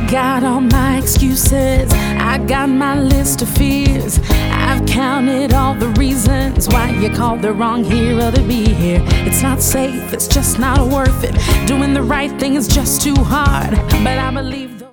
got all my excuses, I got my list of fears. I've counted all the reasons why you called the wrong hero to be here. It's not safe, it's just not worth it. Doing the right thing is just too hard, but I believe